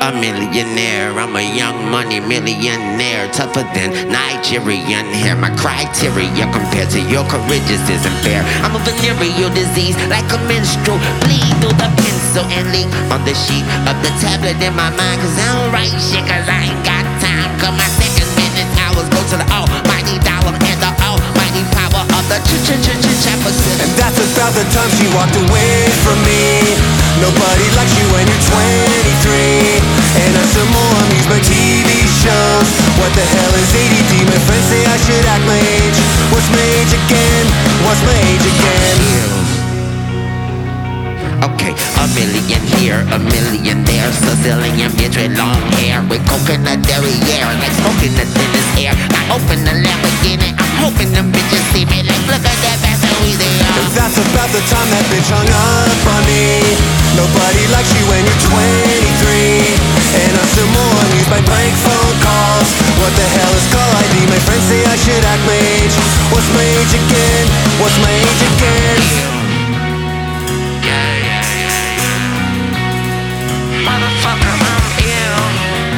a millionaire. I'm a young money millionaire, tougher than Nigerian hair. My criteria compared to your courageous isn't fair. I'm a venereal disease, like a menstrual. Bleed through the pencil and leak on the sheet of the tablet in my mind. Cause I don't write shit, cause I ain't got time. Cause my seconds, minutes, hours go to the almighty dollar and the almighty power of the Jefferson. And that's about the time she walked away from me. Nobody likes you when you're 23. And I still more amuse by TV shows. What the hell is ADD? My friends say I should act my age. What's my age again? What's my age again? Okay, a million here, a million there. Sicilian bitch with long hair, with coconut derriere, like smoking the thinnest air. I open the Lamborghini, I'm hoping them bitches see me. Like, look at that bastard, we there. And that's about the time that bitch hung up on me. Nobody likes you when you're 23. And I'm still more amused by prank phone calls. What the hell is call ID? My friends say I should act my age. What's my age again? What's my age again? Motherfucker, I'm ill.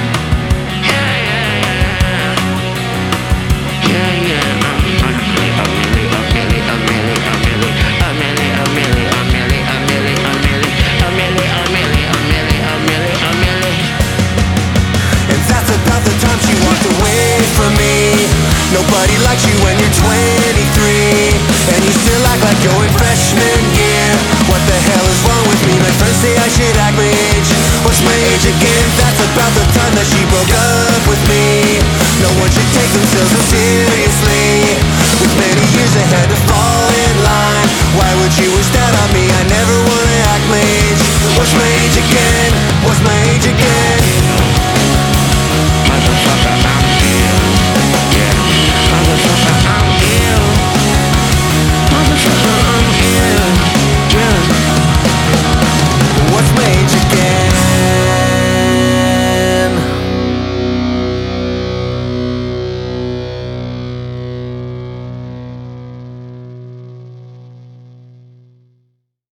And that's about the time she walked away from me. Nobody likes you when you're 23. And you still act like you're in freshman year. What the hell is wrong with me? My friends say I should act my age. What's my age again? That's about the time that she broke up with me. No one should take themselves so seriously. With many years ahead to fall in line. Why would you wish that on me? I never wanna act my age. What's my age again? What's my age again?